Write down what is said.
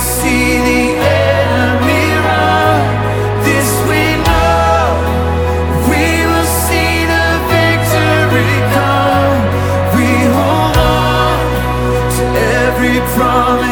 see the enemy run. This we know, we will see the victory come. We hold on to every promise